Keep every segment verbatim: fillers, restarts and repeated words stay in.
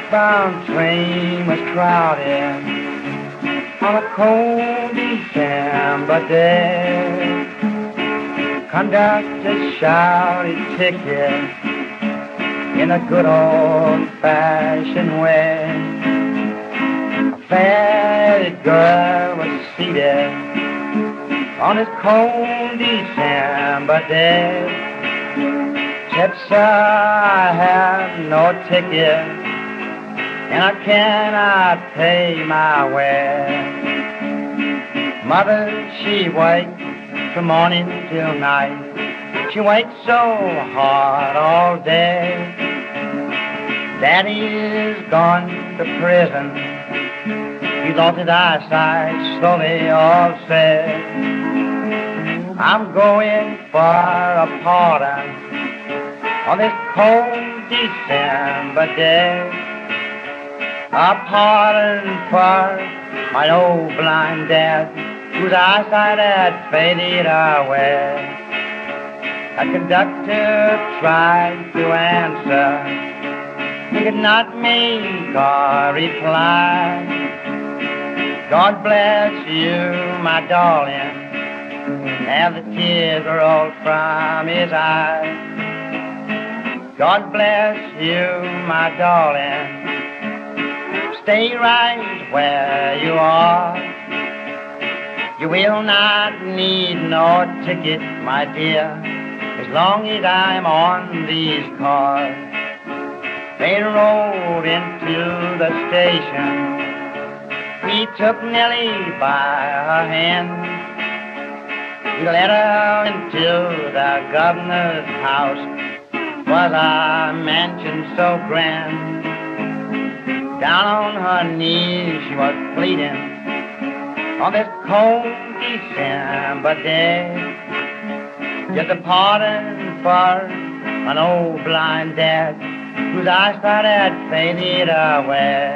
Westbound train was crowded on a cold December day. Conductor shouted tickets in a good old-fashioned way. A fair girl was seated on this cold December day. Said, sir, I have no ticket, and I cannot pay my way. Mother, she waits from morning till night. She waits so hard all day. Daddy's gone to prison. He lost his eyesight, slowly all said. I'm going for a pardon on this cold December day. A pardon for my old blind dad, whose eyesight had faded away. A conductor tried to answer, he could not make a reply. God bless you, my darling, as the tears rolled from his eyes. God bless you, my darling, stay right where you are. You will not need no ticket, my dear, as long as I'm on these cars. They rode into the station. He took Nellie by her hand. He led her into the governor's house. Was a mansion so grand. Down on her knees she was pleading on this cold December day. Just a pardon for an old blind dad, whose eyesight had faded away.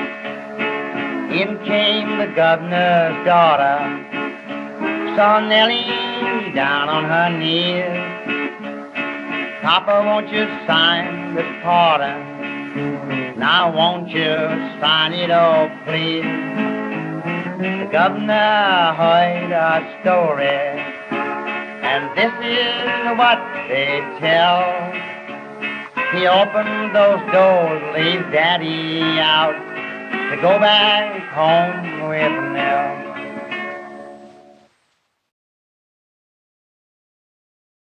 In came the governor's daughter, saw Nellie down on her knees. Papa, won't you sign this pardon? Now won't you sign it, oh please? The governor heard a story, and this is what they tell. He opened those doors, leave Daddy out to go back home with Nell.